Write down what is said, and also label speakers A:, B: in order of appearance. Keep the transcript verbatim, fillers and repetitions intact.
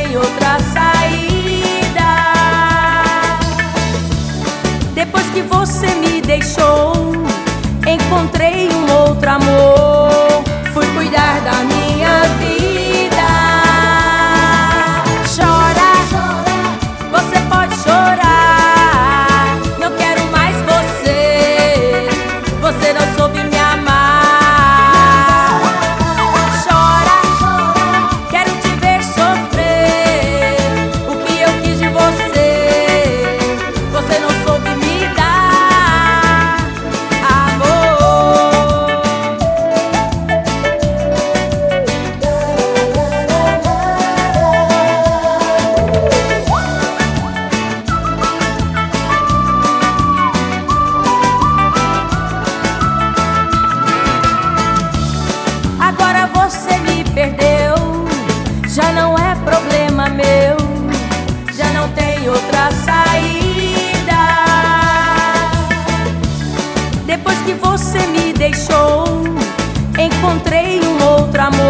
A: tem outra saída. Depois que você me deixou, encontrei um outro amor. Fui cuidar da minha vida. Chora, você pode chorar. Não quero mais você. Você não soube me amar. Chora, quero te ver sofrer. O que eu quis de você, você não soube me dar amor. Agora você me perdeu, já não é problema meu, já não tem outra saída. Depois que você me deixou, encontrei um outro amor.